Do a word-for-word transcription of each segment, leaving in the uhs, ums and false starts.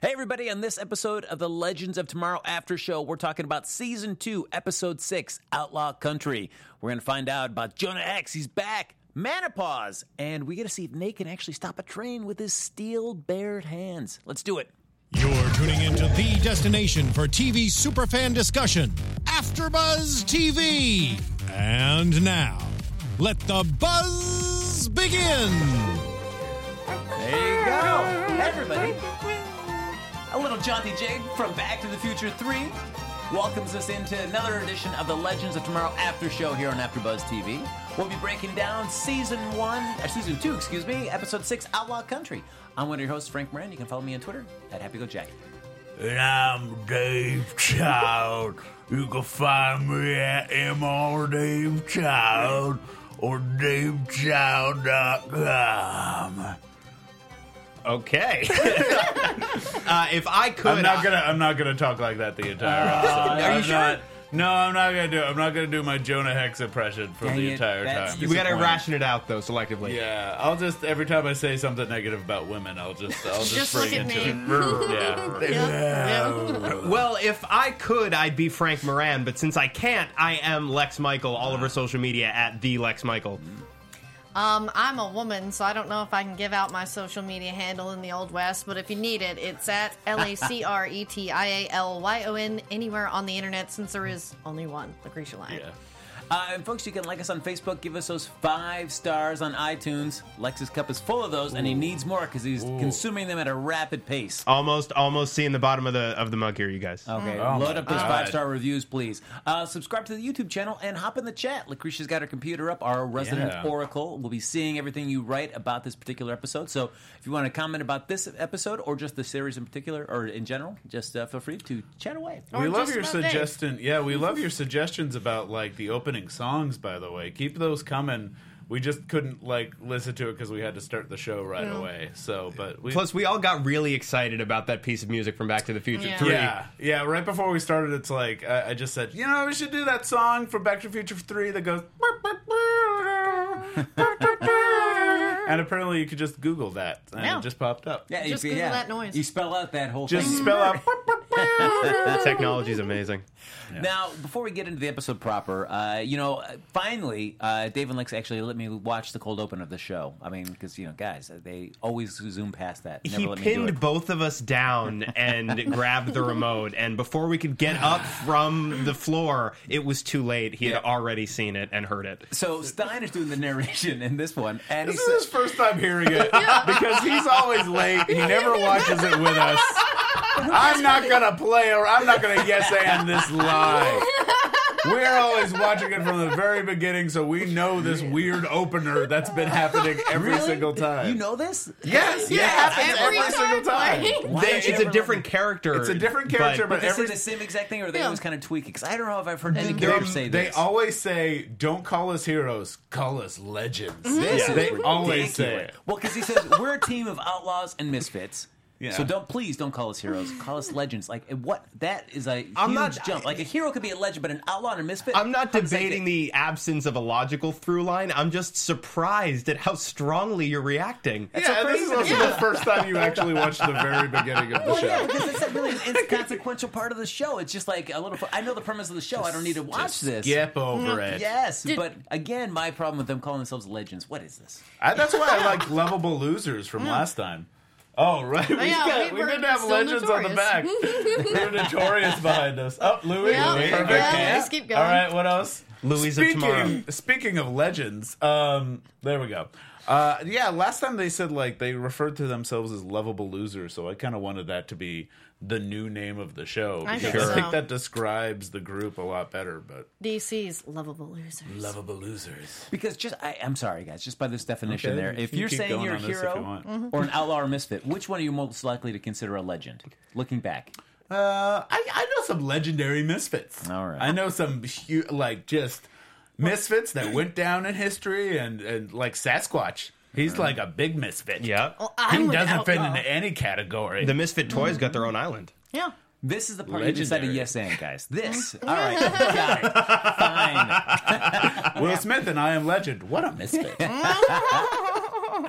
Hey, everybody, on this episode of the Legends of Tomorrow After Show, we're talking about Season two, Episode six, Outlaw Country. We're going to find out about Jonah Hex. He's back. Menopause. And we get to see if Nate can actually stop a train with his steel-bared hands. Let's do it. You're tuning into the destination for T V superfan discussion, AfterBuzz T V. And now, let the buzz begin. There you go. Hey, everybody. A little jaunty jig from Back to the Future three welcomes us into another edition of the Legends of Tomorrow After Show here on AfterBuzz T V. We'll be breaking down Season one, or Season two, excuse me, Episode six, Outlaw Country. I'm one of your hosts, Frank Moran. You can follow me on Twitter at HappyGoJack. And I'm Dave Child. You can find me at M R Dave Child or Dave Child dot com. Okay. uh, if I could, I'm not gonna. I'm not gonna talk like that the entire Uh, episode. are you I'm sure? Not, no, I'm not gonna do. it. I'm not gonna do my Jonah Hex impression for Dang the it, entire that's time. we gotta disappointing. ration it out though, selectively. Yeah, I'll just every time I say something negative about women, I'll just I'll just, Just bring look at into me. it. Yeah. Yeah. Well, if I could, I'd be Frank Moran, but since I can't, I am Lex Michael. All over social media at the Lex Michael. Um, I'm a woman, so I don't know if I can give out my social media handle in the Old West, but if you need it, it's at L A C R E T I A L Y O N anywhere on the internet, since there is only one, Lucretia Lang. Yeah. Uh, and folks, you can like us on Facebook. Give us those five stars on iTunes. Lex's cup is full of those, and he needs more because he's consuming them at a rapid pace. Almost, almost seeing the bottom of the of the mug here, you guys. Okay, Oh load my up those God. five-star reviews, please. Uh, subscribe to the YouTube channel and hop in the chat. Lucretia's got her computer up. Our resident Yeah. oracle will be seeing everything you write about this particular episode. So if you want to comment about this episode or just the series in particular or in general, just uh, feel free to chat away. Or We love just your about Dave. suggestion. Yeah, we love your suggestions about like the opening songs. By the way, keep those coming. We just couldn't like listen to it because we had to start the show right Yeah. away. So, but we Plus, we all got really excited about that piece of music from Back to the Future Yeah. three. yeah, yeah. Right before we started, it's like I, I just said, you know, we should do that song from Back to the Future three that goes. And apparently, you could just Google that, and Yeah. it just popped up. Yeah, Just you, Google yeah. that noise. You spell out that whole Just thing. spell out. The technology's amazing. Now, before we get into the episode proper, uh, you know, finally, uh, Dave and Lex actually let me watch the cold open of the show. I mean, because, you know, guys, they always zoom past that. Never He let me do pinned it. both of us down and grabbed the remote, and before we could get up from the floor, it was too late. He had Yeah. already seen it and heard it. So Stein is doing the narration in this one, and he This says, is his first time hearing it because he's always late. He never watches it with us. I'm not gonna play or I'm not gonna yes and this live. We're always watching it from the very beginning, so we know this weird opener that's been happening every Really? single time. You know this? Yes, Yeah, it happens every every, single time. time. Why They- don't you it's a ever different let character. It's a different character, But but they every say the same exact thing, or they Yeah. always kind of tweak it? Because I don't know if I've heard any They- character say they this. always say, "Don't call us heroes, call us legends." This They is always say ridiculous. it. Well, because he says we're a team of outlaws and misfits. Yeah. So don't please don't call us heroes. Call us legends. Like what? That is a huge I'm not- jump. Like a hero could be a legend, but an outlaw and a misfit. I'm not how does that debating get- the absence of a logical through line. I'm just surprised at how strongly you're reacting. That's yeah, so this is crazy. also the first time you actually watched the very beginning of the Well, show. yeah, because it's a really inconsequential part of the show. It's just like a little. I know the premise of the show. I don't need to watch this. Skip over it. Yes, Did- but again, my problem with them calling themselves legends. What is this? I, that's why I like Lovable Losers from last time. Oh, right. We, yeah, got, we we were didn't have still legends on the back. We're notorious behind us. Oh, Louis. Yeah, Louis. yeah, Perfect. yeah, let's keep going. All right, what else? Louis of tomorrow. Speaking, speaking of legends, um, there we go. Uh, yeah, last time they said like they referred to themselves as Lovable Losers, so I kind of wanted that to be the new name of the show I because think I think so. that describes the group a lot better. But D C's lovable losers. Lovable Losers. Because just, I, I'm sorry, guys, just by this definition Okay, there, you if can you're keep saying going you're a on this if you hero want. or an outlaw or misfit, which one are you most likely to consider a legend? Looking back. Uh, I, I know some legendary misfits. All right. I know some hu- like just misfits that went down in history, and, and like Sasquatch. He's like a big misfit. Yeah. Well, He I'm an doesn't fit outlaw. into any category. The Misfit Toys got their own island. Yeah. This is the part you decided Legendary. yes and, guys. This. All right. Got it. Fine. Will Smith and I Am Legend. What a misfit.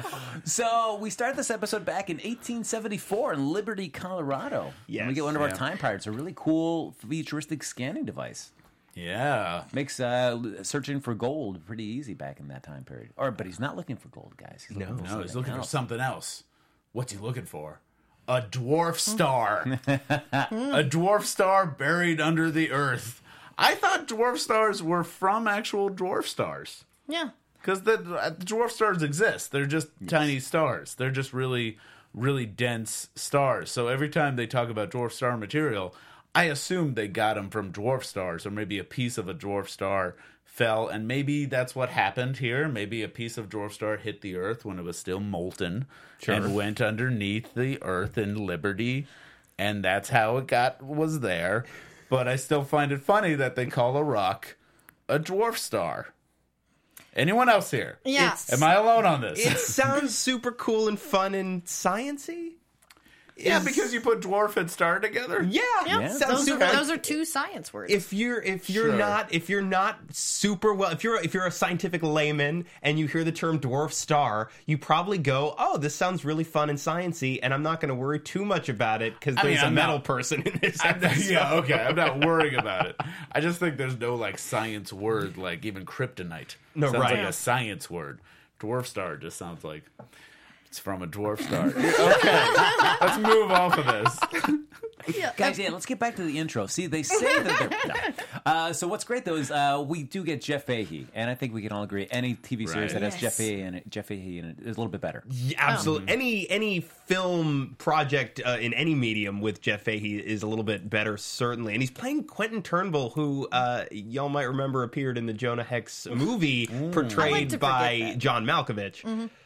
So we started this episode back in eighteen seventy-four in Liberty, Colorado. Yes. And we get one of Yeah. our time pirates, a really cool futuristic scanning device. Yeah. Makes uh, searching for gold pretty easy back in that time period. Or, but he's not looking for gold, guys. He's looking for No, he's something looking for else. something else. What's he looking for? A dwarf star. A dwarf star buried under the earth. I thought dwarf stars were from actual dwarf stars. Yeah. Because the, the dwarf stars exist. They're just tiny stars. They're just really, really dense stars. So every time they talk about dwarf star material, I assume they got them from dwarf stars, or maybe a piece of a dwarf star fell, and maybe that's what happened here. Maybe a piece of dwarf star hit the earth when it was still molten and went underneath the earth in Liberty, and that's how it got was there. But I still find it funny that they call a rock a dwarf star. Anyone else here? Yeah. It's- Am I alone on this? It sounds super cool and fun and science-y. yeah, Is- because you put dwarf and star together? Yeah, Yeah. sounds Those, are, super. those are two science words. if you're if you're Sure. not if you're not super well if you're if you're a scientific layman and you hear the term dwarf star, you probably go, oh, this sounds really fun and sciencey, and I'm not going to worry too much about it because I mean, there's a I'm metal not- person in this I'm not- episode. yeah, okay. I'm not worrying about it. I just think there's no like science word, like even kryptonite. No, sounds right. like a science word. Dwarf star just sounds like it's from a dwarf star. Okay, let's move off of this. yeah. Guys, yeah, let's get back to the intro. See, they say that they're... No. Uh, so what's great, though, is uh, we do get Jeff Fahey, and I think we can all agree any T V series Right. that has Yes. Jeff Fahey in it, Jeff Fahey in it is a little bit better. Yeah, absolutely. Any any film project uh, in any medium with Jeff Fahey is a little bit better, certainly. And he's playing Quentin Turnbull, who uh, y'all might remember appeared in the Jonah Hex movie, I like portrayed to by forget that. John Malkovich.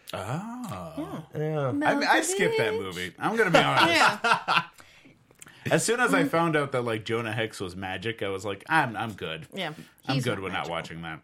Oh, Yeah. I, I skipped that movie. I'm gonna be honest. Yeah. As soon as I found out that like Jonah Hex was magic, I was like, I'm I'm good. Yeah. I'm He's good not with not magical. watching that.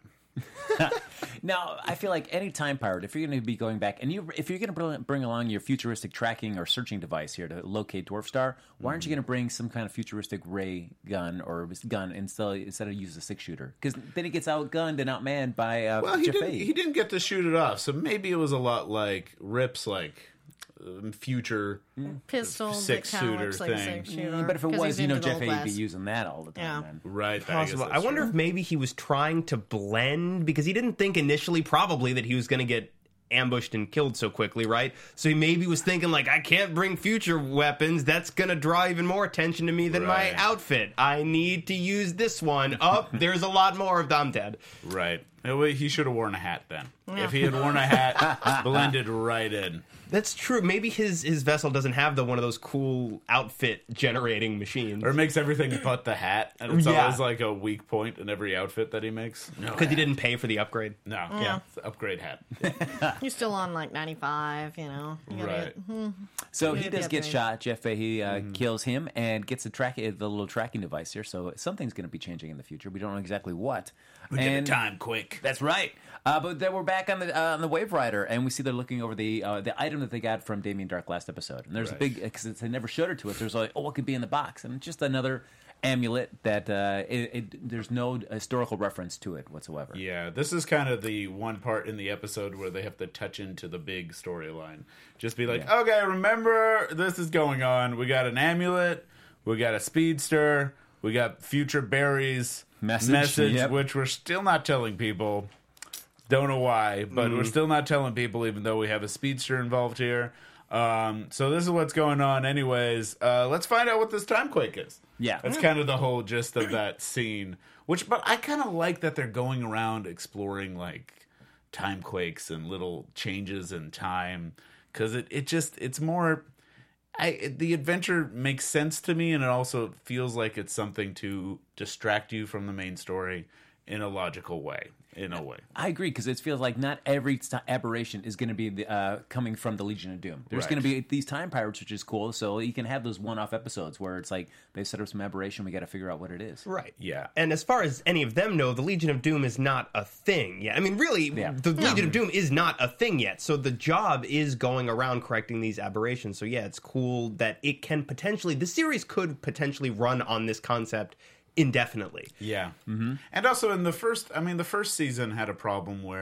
Now, I feel like any time pirate, if you're going to be going back, and you, if you're going to bring along your futuristic tracking or searching device here to locate Dwarf Star, why aren't you going to bring some kind of futuristic ray gun or gun instead, instead of use a six shooter? Because then he gets outgunned and outmanned by uh, Well, he Jeff didn't. Fahey. He didn't get to shoot it off, so maybe it was a lot like Rip's like um, future. Pistol Six that kind of shooter looks like a thing. six shooter. But if it 'cause was, he's you know, into the Jeff Old Fahey would be West. using that all the time. Yeah. Man. Right. I, guess Possible. that's I wonder true. if maybe he was trying to blend because he didn't think initially, probably, that he was going to get ambushed and killed so quickly, right? So he maybe was thinking like, I can't bring future weapons. That's going to draw even more attention to me than Right. my outfit. I need to use this one. Up, there's a lot more of them dead. Right. He should have worn a hat then. If he had worn a hat, blended right in. That's true. Maybe his his vessel doesn't have the one of those cool outfit generating machines. Or it makes everything but the hat, and it's Yeah. always like a weak point in every outfit that he makes. No, Because he didn't pay for the upgrade. no, Yeah. it's an upgrade hat. He's still on like ninety-five, you know. You gotta Right. get- So Yeah, he does yeah, get right. shot. Jeff Fahey uh, Mm-hmm. kills him and gets the track the little tracking device here. So something's going to be changing in the future. We don't know exactly what. We get and a time quick. That's right. Uh, but then we're back on the uh, on the Wave Rider, and we see they're looking over the uh, the item that they got from Damien Dark last episode. And there's Right. a big because they never showed it to us. There's like, oh, what could be in the box? And it's just another amulet that uh, it, it, there's no historical reference to it whatsoever. Yeah, this is kind of the one part in the episode where they have to touch into the big storyline. Just be like, Yeah. okay, remember this is going on. We got an amulet, we got a speedster, we got future berries Message, yep. which we're still not telling people. Don't know why, but Mm. we're still not telling people, even though we have a speedster involved here. Um, so this is what's going on, anyways. Uh, let's find out what this time quake is. Yeah. That's kind of the whole gist of that scene. Which, but I kind of like that they're going around exploring like time quakes and little changes in time, because it, it just it's more. I it, the adventure makes sense to me, and it also feels like it's something to distract you from the main story in a logical way. In a way, I agree because it feels like not every st- aberration is going to be the, uh, coming from the Legion of Doom. There's Right. going to be these time pirates, which is cool. So you can have those one-off episodes where it's like they set up some aberration. We got to figure out what it is. Right. Yeah. And as far as any of them know, the Legion of Doom is not a thing yet. I mean, really, Yeah. the Legion of Doom is not a thing yet. So the job is going around correcting these aberrations. So yeah, it's cool that it can potentially, the series could potentially run on this concept indefinitely. Yeah. Mm-hmm. And also in the first, I mean, the first season had a problem where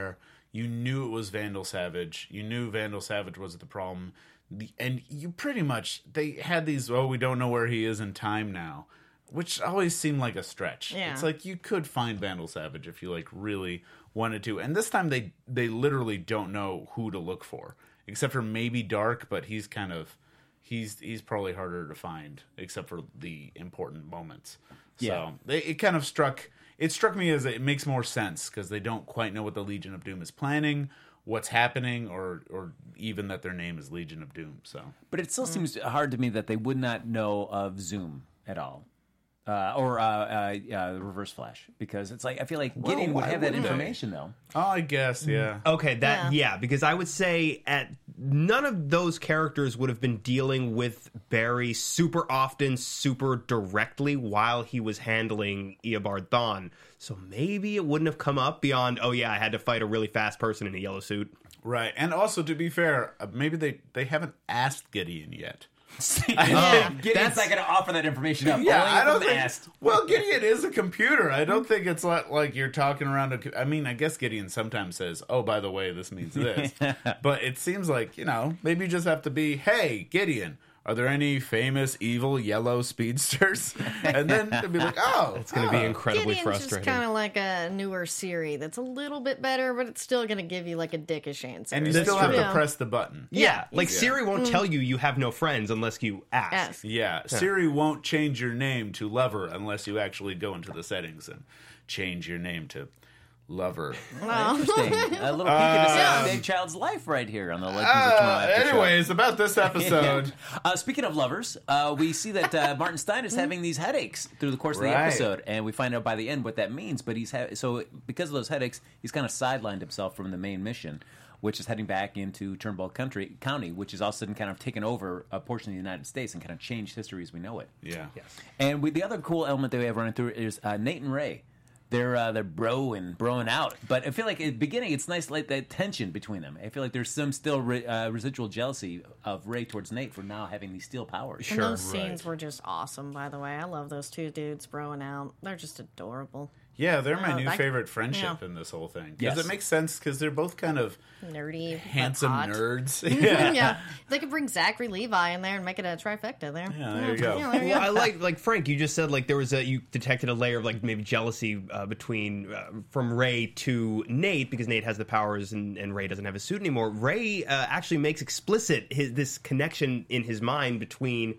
You knew it was Vandal Savage. You knew Vandal Savage was the problem. The, and you pretty much, they had these, oh, we don't know where he is in time now, which always seemed like a stretch. Yeah. It's like you could find Vandal Savage if you like really wanted to. And this time they, they literally don't know who to look for, except for maybe Dark, but he's kind of, he's he's probably harder to find, except for the important moments. Yeah. So they, it kind of struck... It struck me as it makes more sense because they don't quite know what the Legion of Doom is planning, what's happening, or or even that their name is Legion of Doom. So, But it still seems hard to me that they would not know of Zoom at all. Uh, or uh, uh, uh, Reverse Flash, because it's like I feel like Gideon would why have that wouldn't they? information though. oh, I guess, yeah. Okay, that Yeah. yeah. because I would say at none of those characters would have been dealing with Barry super often, super directly while he was handling Eobard Thawne. So maybe it wouldn't have come up beyond, oh yeah, I had to fight a really fast person in a yellow suit. Right, and also to be fair, uh, maybe they they haven't asked Gideon yet. Yeah. Gideon's not going to offer that information up. Yeah, Only I if don't I'm think. asked. Well, Gideon is a computer. I don't think it's like, like you're talking around. A, I mean, I guess Gideon sometimes says, "Oh, by the way, this means this," but it seems like you know maybe you just have to be, "Hey, Gideon, are there any famous evil yellow speedsters?" And then to be like, "Oh, It's going to be incredibly Gideon's frustrating. just kind of like a newer Siri that's a little bit better, but it's still going to give you like a dickish answer. and you That's still have true. to press the button." yeah, like Yeah. Siri won't tell you you have no friends unless you ask. Ask. Yeah, Siri won't change your name to Lover unless you actually go into the settings and change your name to Lover. Interesting. A little peek into Sam Dave Child's life right here on the Legends of Tomorrow Uh, After Show. anyways, about this episode. Uh, speaking of lovers, uh, we see that uh, Martin Stein is having these headaches through the course of the Right. episode, and we find out by the end what that means. But he's ha- so because of those headaches, he's kind of sidelined himself from the main mission, which is heading back into Turnbull Country County, which is all of a sudden kind of taken over a portion of the United States and kind of changed history as we know it. Yeah. And we, the other cool element that we have running through is uh, Nate and Ray. They're uh, they're broing, broing out. But I feel like at the beginning, it's nice, like that tension between them. I feel like there's some still re- uh, residual jealousy of Ray towards Nate for now having these steel powers. And those Right. scenes were just awesome, by the way. I love those two dudes broing out. They're just adorable. Yeah, they're my Uh, new I- favorite friendship yeah. in this whole thing. Because Yes. it makes sense because they're both kind of Nerdy, but handsome hot. nerds. Yeah. yeah. They could bring Zachary Levi in there and make it a trifecta there. Yeah, there you go. Yeah, there you Well, go. I like like Frank. You just said like there was a you detected a layer of like maybe jealousy uh, between uh, from Ray to Nate because Nate has the powers and, and Ray doesn't have a suit anymore. Ray uh, actually makes explicit his this connection in his mind between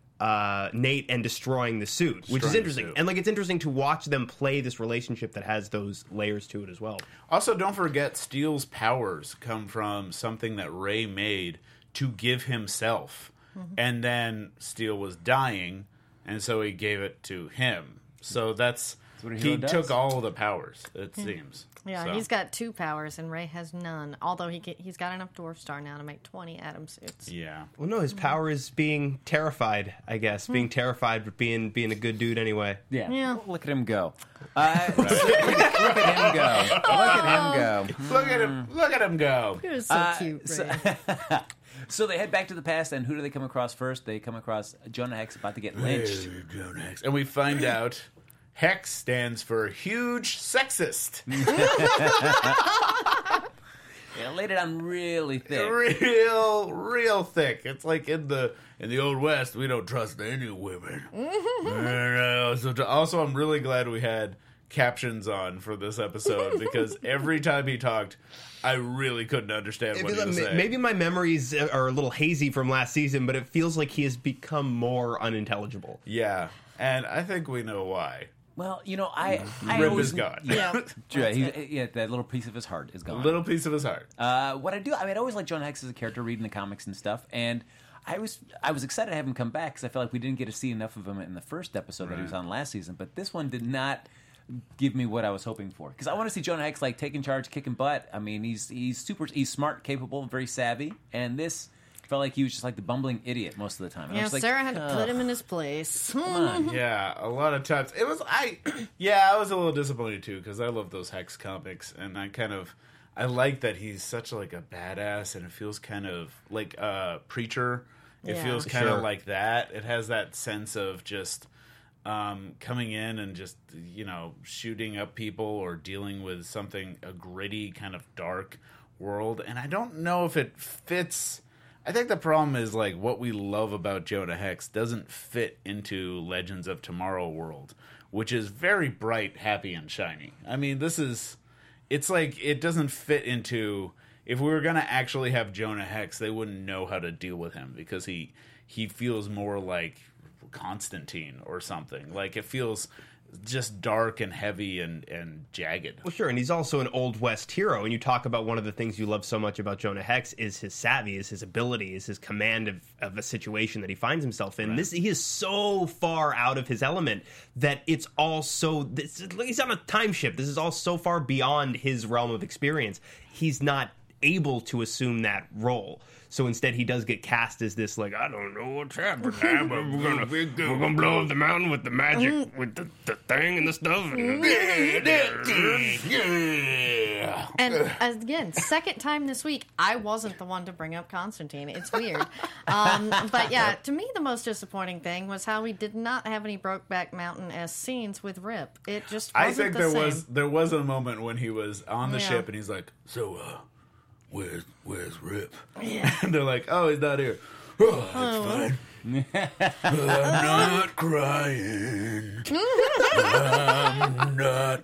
uh, Nate and destroying the suit, which is Destroying the interesting. suit. And like it's interesting to watch them play this relationship that has those layers to it as well. Also, don't forget Steel's powers come from something that Ray made to give himself. Mm-hmm. And then Steel was dying, and so he gave it to him. So that's... what a he hero does. took all the powers, it seems. Yeah, So- he's got two powers and Ray has none. Although he get, he's got enough Dwarf Star now to make twenty Atom suits. Yeah. Well, no, his power is being terrified. I guess being terrified, but being being a good dude anyway. Yeah. Yeah. Look at him go. Uh, look, look at him go. Look at him go. Look at him! Look at him go! He was so Uh, cute, Ray. so- So they head back to the past, and who do they come across first? They come across Jonah Hex about to get lynched. And we find out Hex stands for huge sexist. Yeah, laid it on really thick. Real, real thick. It's like in the in the old West, we don't trust any women. And, uh, so to- also, I'm really glad we had captions on for this episode because every time he talked, I really couldn't understand what he was saying. Maybe my memories are a little hazy from last season, but it feels like he has become more unintelligible. Yeah, and I think we know why. Well, you know, I, I Rip always, is gone. Yeah. Yeah, he, yeah, that little piece of his heart is A gone. little piece of his heart. Uh, what I do, I mean, I always like Jonah Hex as a character, reading the comics and stuff, and I was I was excited to have him come back because I felt like we didn't get to see enough of him in the first episode that he was Right. on last season. But this one did not give me what I was hoping for because I want to see Jonah Hex like taking charge, kicking butt. I mean, he's he's super, he's smart, capable, very savvy, and this felt like he was just like the bumbling idiot most of the time. And I Yeah, was like, Sarah had to "Ugh, put him in his place. come on." Yeah, a lot of times. It was, I, yeah, I was a little disappointed too, because I love those Hex comics, and I kind of, I like that he's such like a badass, and it feels kind of like a Preacher. It Yeah. feels kind of Sure. like that. It has that sense of just, um, coming in and just, you know, shooting up people or dealing with something, a gritty kind of dark world. And I don't know if it fits. I think the problem is, like, what we love about Jonah Hex doesn't fit into Legends of Tomorrow world, which is very bright, happy, and shiny. I mean, this is, it's like, it doesn't fit into, if we were going to actually have Jonah Hex, they wouldn't know how to deal with him, because he, he feels more like Constantine or something. Like, it feels just dark and heavy and, and jagged. Well, sure, and he's also an Old West hero, and you talk about one of the things you love so much about Jonah Hex is his savvy, is his ability, is his command of, of a situation that he finds himself in. Right. This He is so far out of his element that it's all so... This, he's on a time ship. This is all so far beyond his realm of experience. He's not able to assume that role. So instead, he does get cast as this, like, I don't know what's happening now, but we're gonna we're gonna blow up the mountain with the magic, with the, the thing and the stuff. And again, second time this week, I wasn't the one to bring up Constantine. It's weird, um, but yeah, to me, the most disappointing thing was how we did not have any Brokeback Mountain-esque scenes with Rip. It just wasn't I think the there same. was there was a moment when he was on the Yeah. ship and he's like, "So, uh, where's where's Rip?" Yeah. And they're like, "Oh, he's not here." Oh, that's fine. I'm not crying. I'm not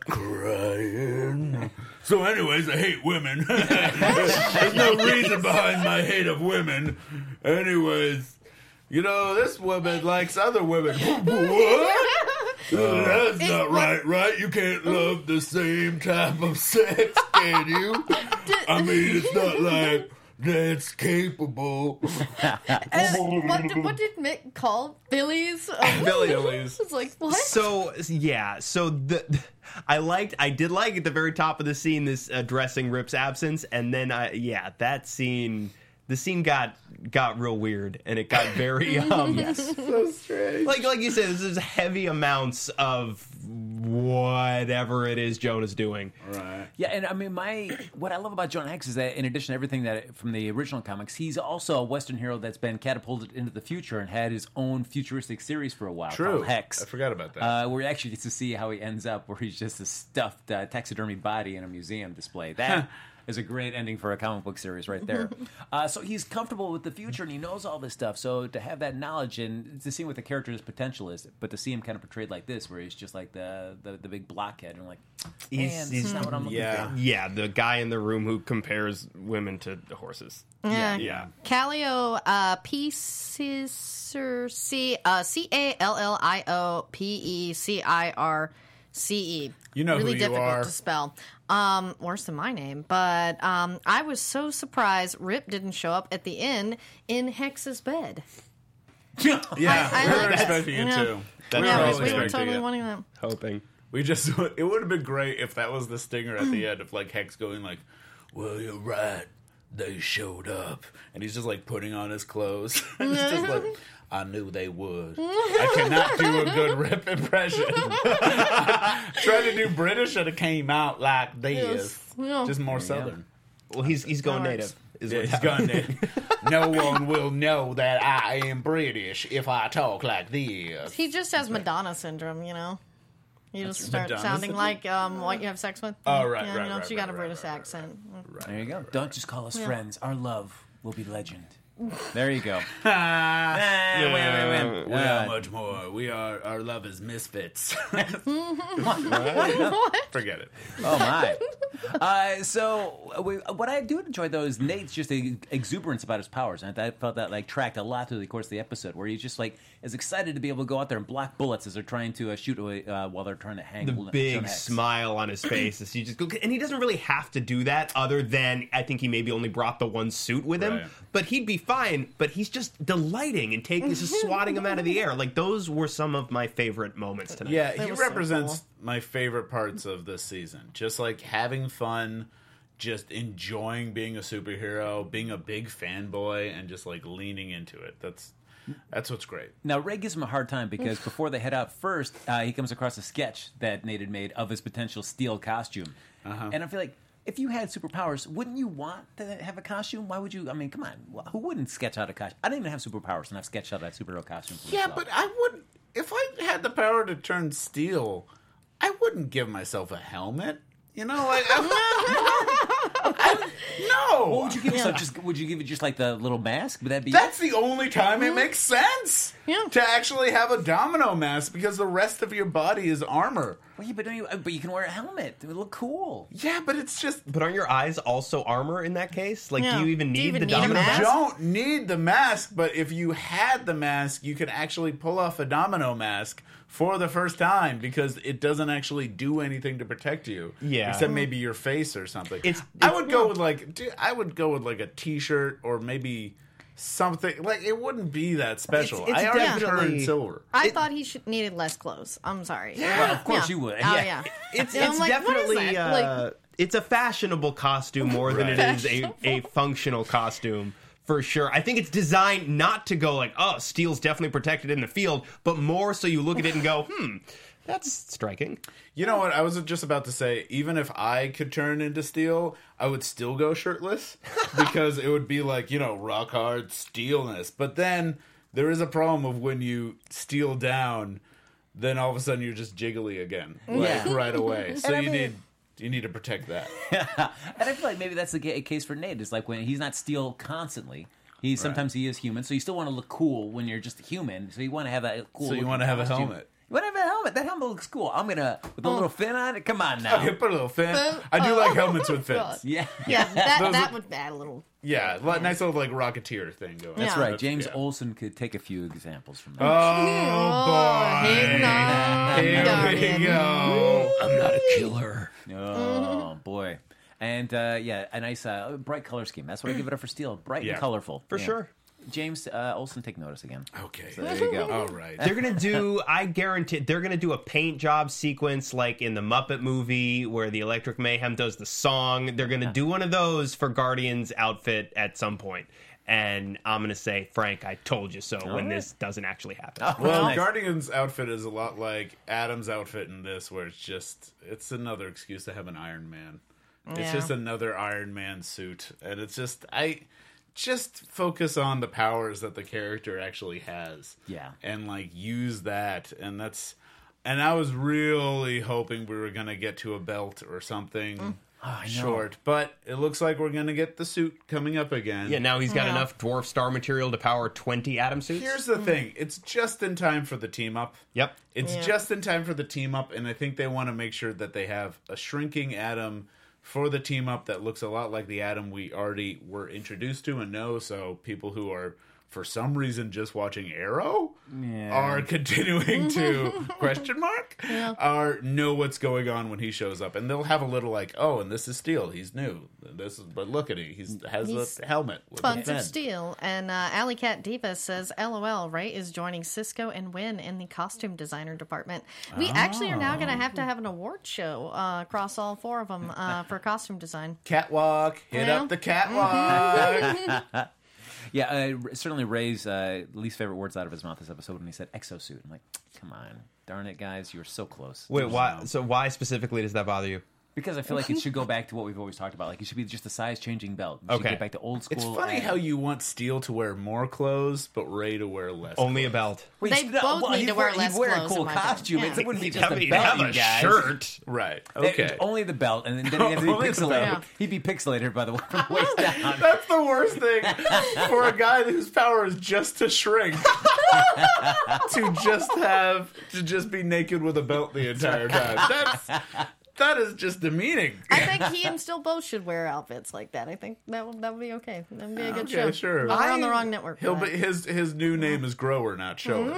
crying. So, anyways, I hate women. There's no reason behind my hate of women. Anyways, you know, this woman likes other women. What? Uh, that's not right, right? You can't love the same type of sex, can you? I mean, it's not like that's capable. And what, did, what did Mick call Billy's? Um, Billy's. It's like, what? So yeah, so the I liked, I did like at the very top of the scene this addressing Rip's absence, and then I yeah that scene, the scene got got real weird, and it got very um Yes. So strange. like like you said, this is heavy amounts of whatever it is Jonah's doing. Right. Yeah, and I mean, my what I love about Jonah Hex is that in addition to everything that from the original comics, he's also a Western hero that's been catapulted into the future and had his own futuristic series for a while True. called Hex. I forgot about that. Uh, where you actually get to see how he ends up, where he's just a stuffed uh, taxidermy body in a museum display. That is a great ending for a comic book series right there. uh, so he's comfortable with the future and he knows all this stuff. So to have that knowledge and to see what the character's potential is, but to see him kind of portrayed like this, where he's just like the the, the big blockhead, and I'm like, man, He's- this is he's- not what I'm looking yeah. for. Yeah, the guy in the room who compares women to horses. Yeah. Yeah. Callio uh, P C uh, C A L L I O P E C I R C E. You know really who you difficult are. to spell. Um, worse than my name. But um, I was so surprised Rip didn't show up at the inn in Hex's bed. Yeah, I we were like that. expecting it Yeah. too. That's we Yeah, were we, all we were expecting totally it. wanting that. Hoping. We just, it would have been great if that was the stinger at the end of like Hex going like, "Well, you're right, they showed up," and he's just like putting on his clothes. And it's just like, I knew they would. I cannot do a good Rip impression. Tried to do British and it came out like this, Yes. Yeah. just more southern. Well, he's he's going That native. works. Is Yeah, what he's happened. gone there. No one will know that I am British if I talk like this. He just has Madonna syndrome, you know? You just start Madonna sounding syndrome? like um, what you have sex with. Oh, right, yeah, right, you know, right, she right, got a right, British right, right. accent. There you go. Don't just call us Yeah. friends. Our love will be legend. There you go. Ah, win, win, win. we Uh, are much more. We are. Our love is misfits. What? Forget it. Oh my! Uh, so uh, we, what I do enjoy though is Nate's just the exuberance about his powers, and I felt that like tracked a lot through the course of the episode, where he's just like is excited to be able to go out there and block bullets as they're trying to uh, shoot away uh, while they're trying to hang The Jonah big Hex. smile on his face as he just go, and he doesn't really have to do that other than I think he maybe only brought the one suit with him, Right. but he'd be fine. But he's just delighting and taking, just swatting him out of the air. Like those were some of my favorite moments tonight. Yeah, That he was so represents cool. my favorite parts of this season. Just like having fun, just enjoying being a superhero, being a big fanboy, and just like leaning into it. That's that's what's great. Now, Ray gives him a hard time because before they head out first, uh, he comes across a sketch that Nate had made of his potential steel costume. Uh-huh. And I feel like, if you had superpowers, wouldn't you want to have a costume? Why would you? I mean, come on. Who wouldn't sketch out a costume? I didn't even have superpowers, and I've sketched out that superhero costume for Yeah, myself. but I wouldn't. If I had had the power to turn steel, I wouldn't give myself a helmet. You know, like I'm, I, no. What would you give yourself? Just would you give it just like the little mask? Would that be? That's the only time it makes sense Yeah. to actually have a domino mask because the rest of your body is armor. Well, yeah, but don't you? But you can wear a helmet. It would look cool. Yeah, but it's just But aren't your eyes also armor in that case? Like, Yeah. do you even Do need you even the need a domino mask? you mask? don't need the mask. But if you had the mask, you could actually pull off a domino mask for the first time because it doesn't actually do anything to protect you. Yeah. except maybe your face or something. It's- I it's- would go with like dude, I would go with like a T-shirt or maybe something like it wouldn't be that special. It's- it's I already definitely- turned silver. I thought he should needed less clothes. I'm sorry. Well, of course you would. Oh Yeah. yeah. It's Yeah, I'm it's like, what is definitely that? uh, Like- it's a fashionable costume more than it Right. is a, a functional costume. For sure. I think it's designed not to go like, oh, steel's definitely protected in the field, but more so you look at it and go, hmm, that's striking. You know what? I was just about to say, even if I could turn into steel, I would still go shirtless because it would be like, you know, rock hard steelness. But then there is a problem of when you steel down, then all of a sudden you're just jiggly again, like Yeah. right away. So And I you mean- need you need to protect that. And I feel like maybe that's the ca- case for Nate. It's like when he's not steel constantly. He sometimes he is human, so you still want to look cool when you're just a human. So you want to have that cool. So you looking want to have a costume. helmet. You want to have a helmet. That helmet looks cool. I'm gonna with a little fin on it. Come on now. Okay, put a little fin. Fin? I do Oh, like helmets with fins. God. Yeah, Yeah, that Those that are- would add a little. Yeah, li- nice little like Rocketeer thing going. that's Yeah. right. James yeah. Olsen could take a few examples from that. Oh boy! Hang on, Here we darling. go. I'm not a killer. Oh boy. And uh, yeah, a nice uh, bright color scheme. That's what I give it up for steel. Bright Yeah. and colorful. For Yeah. sure. James uh, Olsen, take notice again. Okay. So there you go. All right. They're gonna do. I guarantee they're gonna do a paint job sequence like in the Muppet movie where the Electric Mayhem does the song. They're gonna do one of those for Guardian's outfit at some point. And I'm gonna say, Frank, I told you so. when right. this doesn't actually happen. Oh, Well, nice. Guardian's outfit is a lot like Adam's outfit in this, where it's just it's another excuse to have an Iron Man. It's Yeah. just another Iron Man suit, and it's just I just focus on the powers that the character actually has. Yeah. and like use that, and that's. And I was really hoping we were gonna get to a belt or something I know. short, but it looks like we're gonna get the suit coming up again. Yeah, now he's got Yeah. enough dwarf star material to power twenty Atom suits. Here's the thing: it's just in time for the team up. Yep. It's Yeah. just in time for the team up, and I think they want to make sure that they have a shrinking Atom for the team up that looks a lot like the Atom we already were introduced to and know. So people who are, for some reason, just watching Arrow Yeah. are continuing to question mark Yeah. or know what's going on when he shows up, and they'll have a little like, oh, and this is Steel, he's new. This is, but look at it, he's has He's a helmet with a Tons fin. of steel. And uh, Alley Cat Diva says, LOL, Ray is joining Cisco and Win in the costume designer department. We actually are now going to have to have an award show uh, across all four of them uh, for costume design. Catwalk, hit Yeah. up the catwalk. Yeah, uh, certainly Ray's uh, least favorite words out of his mouth this episode when he said exosuit. I'm like, come on, darn it, guys, you were so close. Wait, why? So why specifically does that bother you? Because I feel like it should go back to what we've always talked about. Like, it should be just a size changing belt. It should Okay. get back to old school. It's funny uh, how you want Steel to wear more clothes, but Ray to wear less. Only a belt. Wait, They no, both well, need he'd to wear he'd less wear a clothes, cool in my opinion. costume. Yeah. It wouldn't be just Have a a- belt, have you a guys. shirt. Right. They- Okay. Only the belt, and then he'd have to be Only the pixelated. belt. He'd be pixelated, by the way, from the waist down. That's the worst thing for a guy whose power is just to shrink. to just have to just be naked with a belt the entire time. That's that is just demeaning. I think he and Still both should wear outfits like that. I think that would, that would be okay. That would be a good Okay, show. sure. But we're on the I- wrong network. He'll for be that. his his new name is Grower, not Shower.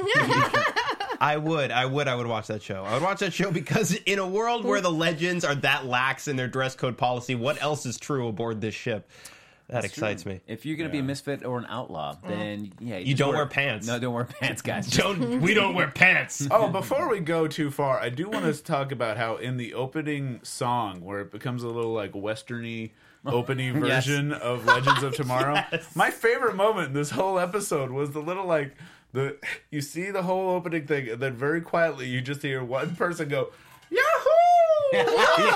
I would, I would, I would watch that show. I would watch that show because in a world where the legends are that lax in their dress code policy, what else is true aboard this ship? That excites me. If you're going to be a misfit or an outlaw, then yeah, You just don't wear pants. No, don't wear pants, guys. Just- Don't we don't wear pants. Oh, before we go too far, I do want to talk about how in the opening song, where it becomes a little like westerny opening Yes. version of Legends of Tomorrow, my favorite moment in this whole episode was the little like the you see the whole opening thing, and then very quietly you just hear one person go, "Yahoo!"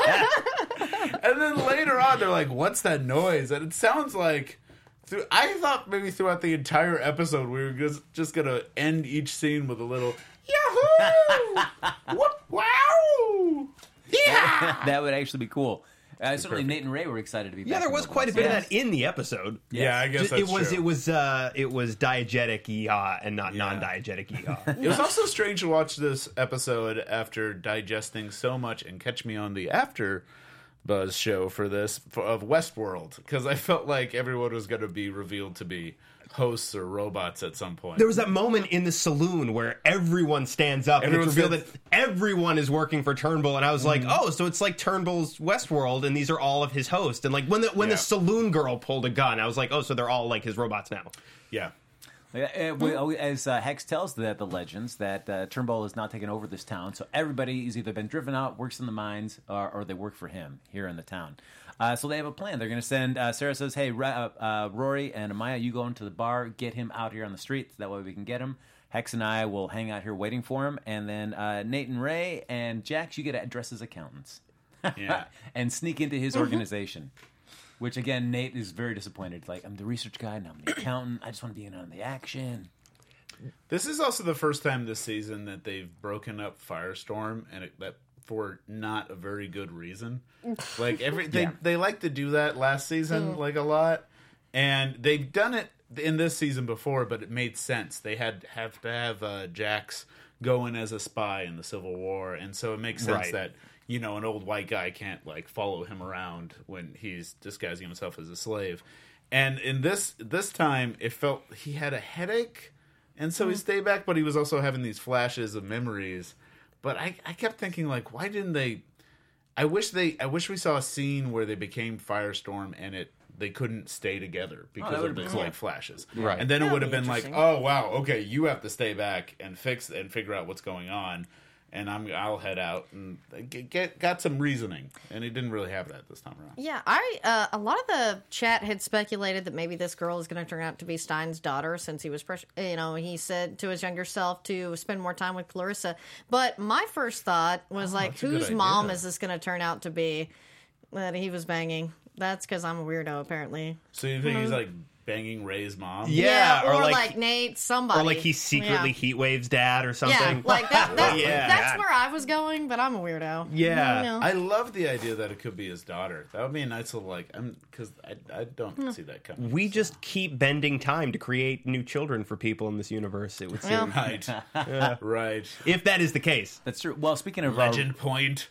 And then later on, they're like, "What's that noise?" And it sounds like. Through, I thought maybe throughout the entire episode we were just, just gonna end each scene with a little Yahoo! Wow! Yeah, that would actually be cool. Uh, certainly, perfect. Nate and Ray were excited to be back. Yeah, there in was the quite a West. bit Yes. of that in the episode. Yeah, I guess Just- that's it was true. it was uh it was diegetic yeehaw and not Yeah. non-diegetic yeehaw. It was also strange to watch this episode after digesting so much and catch me on the after buzz show for this for, of Westworld, because I felt like everyone was going to be revealed to be hosts or robots at some point. There was that moment in the saloon where everyone stands up Everyone and it's revealed stands- that everyone is working for Turnbull, and I was Mm-hmm. like, oh, so it's like Turnbull's Westworld, and these are all of his hosts. And like when the when Yeah. the saloon girl pulled a gun, I was like, oh, so they're all like his robots now. yeah. Uh, uh, we- uh, As uh, Hex tells the, the legends that uh, Turnbull has now taken over this town, so everybody has either been driven out, works in the mines, or, or they work for him here in the town. Uh, so they have a plan. They're going to send. Uh, Sarah says, "Hey, Ra- uh, uh, Rory and Amaya, you go into the bar, get him out here on the streets. That way we can get him. Hex and I will hang out here waiting for him, and then uh, Nate and Ray and Jax, you get to dress as accountants, Yeah. and sneak into his organization." Which again, Nate is very disappointed. Like, I'm the research guy, and I'm the accountant. I just want to be in on the action. This is also the first time this season that they've broken up Firestorm, and it, that for not a very good reason. Like every they Yeah. they like to do that last season like a lot, and they've done it in this season before, but it made sense. They had have to have uh, Jax go in as a spy in the Civil War, and so it makes sense Right. that you know an old white guy can't like follow him around when he's disguising himself as a slave. And in this this time, it felt he had a headache. And so he stayed back, but he was also having these flashes of memories. But I, I kept thinking, like, why didn't they? I wish they. I wish we saw a scene where they became Firestorm and it they couldn't stay together because that of would've these been like cool. flashes. Right. And then it That would would have be been like, interesting. oh wow, okay, you have to stay back and fix and figure out what's going on, and I'm I'll head out and get, get got some reasoning. And he didn't really have that this time around. Yeah, I uh, a lot of the chat had speculated that maybe this girl is going to turn out to be Stein's daughter, since he was, pres- you know, he said to his younger self to spend more time with Clarissa. But my first thought was like, that's a good whose mom idea. is this going to turn out to be that he was banging? That's because I'm a weirdo, apparently. So you think he's like banging Ray's mom? Yeah, or, or like, like- Nate, somebody, Or like he's secretly Yeah. Heatwave's dad or something. Yeah, like that. that Yeah. That's where I was going, but I'm a weirdo. Yeah. You know? I love the idea that it could be his daughter. That would be a nice little like, I'm because I, I don't see that coming. We just keep bending time to create new children for people in this universe, it would seem. Yeah. Right, right. If that is the case. That's true. Well, speaking of uh, Legend point.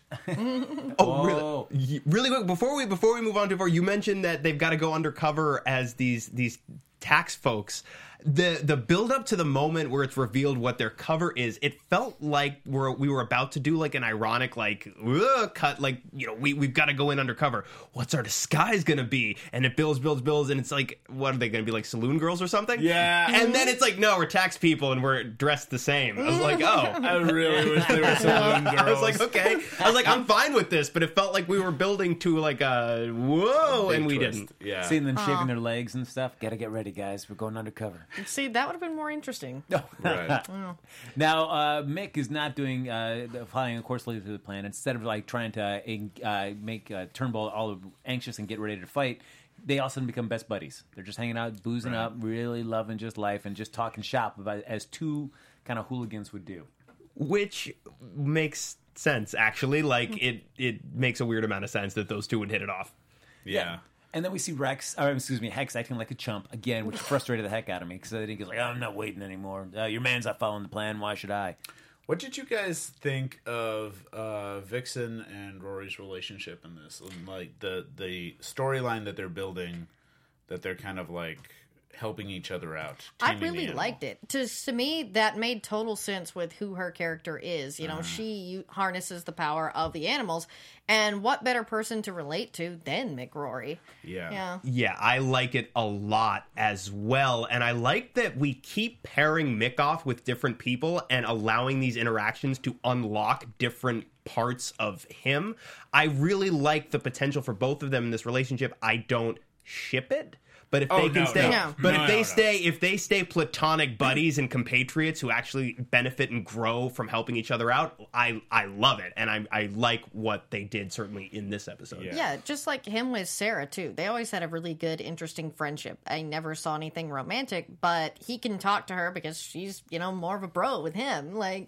Oh, Whoa. really? y- Really quick before we before we move on too far, you mentioned that they've got to go undercover as these these tax folks. The the build up to the moment where it's revealed what their cover is, it felt like we're we were about to do like an ironic like ugh, cut, like, you know, we we've got to go in undercover. What's our disguise gonna be? And it builds, builds, builds, and it's like, what are they gonna be, like saloon girls or something? Yeah. And then it's like, no, we're tax people and we're dressed the same. I was like, oh. I really wish they were saloon girls. I was like, okay. I was like, I'm fine with this, but it felt like we were building to like a whoa, Big and we twist. didn't. Yeah. seeing them shaving their legs and stuff. Gotta get ready, guys. We're going undercover. See, that would have been more interesting. Right. Now, uh, Mick is not doing uh, the- following accordingly to the plan. Instead of like trying to uh, make uh, Turnbull all anxious and get ready to fight, they all of a sudden become best buddies. They're just hanging out, boozing up, really loving just life, and just talking shop about as two kind of hooligans would do. Which makes sense, actually. Like it, it makes a weird amount of sense that those two would hit it off. Yeah. And then we see Rex, or excuse me, Hex acting like a chump again, which frustrated the heck out of me because I think he's like, I'm not waiting anymore. Uh, your man's not following the plan. Why should I? What did you guys think of uh, Vixen and Rory's relationship in this? And, like the the storyline that they're building, that they're kind of like helping each other out. I teaming the really animal. liked it. To, to me, that made total sense with who her character is. You know, Uh-huh. she u- harnesses the power of the animals, and what better person to relate to than Mick Rory? Yeah. Yeah. Yeah, I like it a lot as well. And I like that we keep pairing Mick off with different people and allowing these interactions to unlock different parts of him. I really like the potential for both of them in this relationship. I don't ship it. But if Oh, they can no, stay, no. but No, if they no, no. stay, if they stay platonic buddies and compatriots who actually benefit and grow from helping each other out, I I love it, and I I like what they did certainly in this episode. Yeah. Yeah, just like him with Sarah, too. They always had a really good, interesting friendship. I never saw anything romantic, but he can talk to her because she's, you know, more of a bro with him. Like,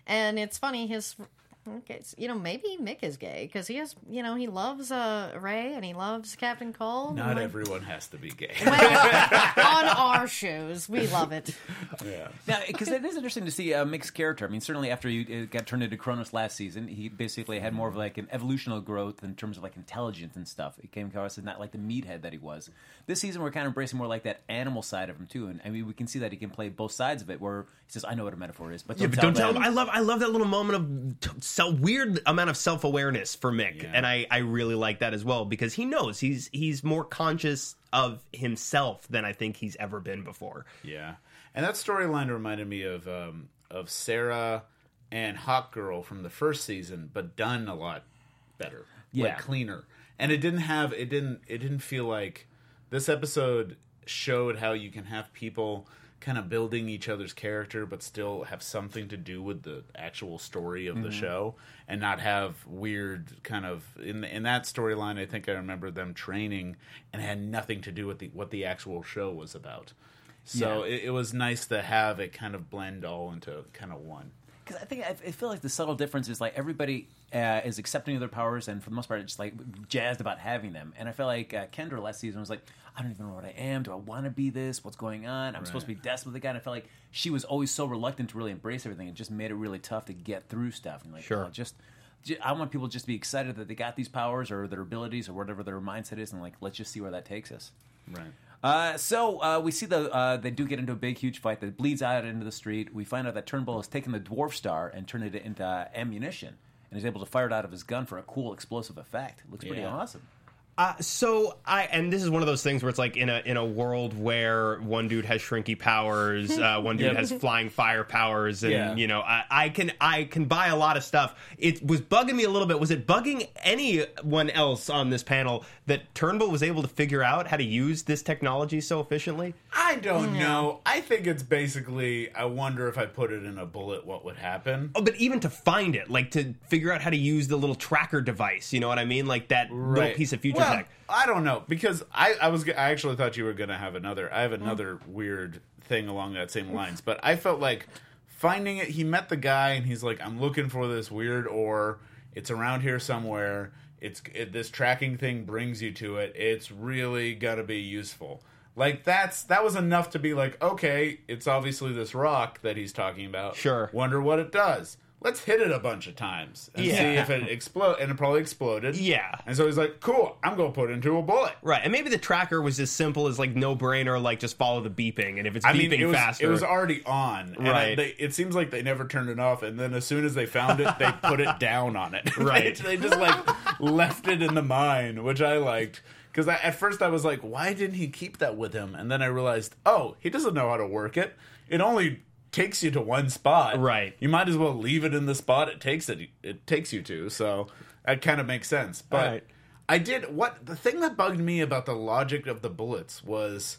And it's funny, his, okay, you know, maybe Mick is gay because he has, you know, he loves uh, Ray and he loves Captain Cold. Not like, everyone has to be gay. well, on our shows, we love it. Yeah. Now, because it is interesting to see uh, Mick's character. I mean, certainly after he uh, got turned into Kronos last season, he basically had more of like an evolutional growth in terms of like intelligence and stuff. He came across as not like the meathead that he was. This season, we're kind of embracing more like that animal side of him too, and I mean, we can see that he can play both sides of it. Where he says, "I know what a metaphor is," but Yeah, don't, but tell, don't tell them. him. I love, I love that little moment of t- self, weird amount of self awareness for Mick, Yeah. and I, I really like that as well because he knows he's he's more conscious of himself than I think he's ever been before. Yeah, and that storyline reminded me of um, of Sarah and Hawk Girl from the first season, but done a lot better, Yeah. like cleaner. And it didn't have it didn't it didn't feel like this episode showed how you can have people kind of building each other's character, but still have something to do with the actual story of the show, and not have weird kind of in in that storyline. I think I remember them training and it had nothing to do with the what the actual show was about. So Yeah. it, it was nice to have it kind of blend all into kind of one. Because I think I, I feel like the subtle difference is like everybody uh, is accepting of their powers, and for the most part, just like jazzed about having them. And I feel like uh, Kendra last season was like, I don't even know what I am. Do I want to be this? What's going on? I'm supposed to be desperate with the guy. And I felt like she was always so reluctant to really embrace everything. It just made it really tough to get through stuff. And like, Sure. oh, just, ju- I want people just to be excited that they got these powers or their abilities or whatever their mindset is, and like, let's just see where that takes us. Right. Uh, so uh, we see the uh, they do get into a big, huge fight that bleeds out into the street. We find out that Turnbull has taken the Dwarf Star and turned it into uh, ammunition, and is able to fire it out of his gun for a cool explosive effect. It looks pretty Yeah. awesome. Uh, so I and this is one of those things where it's like in a in a world where one dude has shrinky powers, uh, one dude Yep. has flying fire powers, and Yeah. you know I, I can I can buy a lot of stuff. It was bugging me a little bit. Was it bugging anyone else on this panel that Turnbull was able to figure out how to use this technology so efficiently? I don't know. I think it's basically, I wonder if I put it in a bullet, what would happen. Oh, but even to find it, like to figure out how to use the little tracker device, you know what I mean? Like that little piece of future Well, tech. I don't know, because I, I was I actually thought you were going to have another. I have another weird thing along that same lines, but I felt like finding it. He met the guy, and he's like, "I'm looking for this weird ore. It's around here somewhere. It's it, this tracking thing brings you to it. It's really gonna be useful." Like that's that was enough to be like, okay, it's obviously this rock that he's talking about. Sure. Wonder what it does. Let's hit it a bunch of times and Yeah. see if it explode. And it probably exploded. Yeah. And so he's like, cool, I'm going to put it into a bullet. Right, and maybe the tracker was as simple as like no brainer, like just follow the beeping, and if it's I beeping mean, it was, faster, it was already on. And Right. I, they, it seems like they never turned it off. And then as soon as they found it, they put it down on it. Right. they, they just like left it in the mine, which I liked. Because at first I was like, why didn't he keep that with him? And then I realized, oh, he doesn't know how to work it. It only takes you to one spot. Right. You might as well leave it in the spot it takes it it takes you to. So that kind of makes sense. But Right. I did what the thing that bugged me about the logic of the bullets was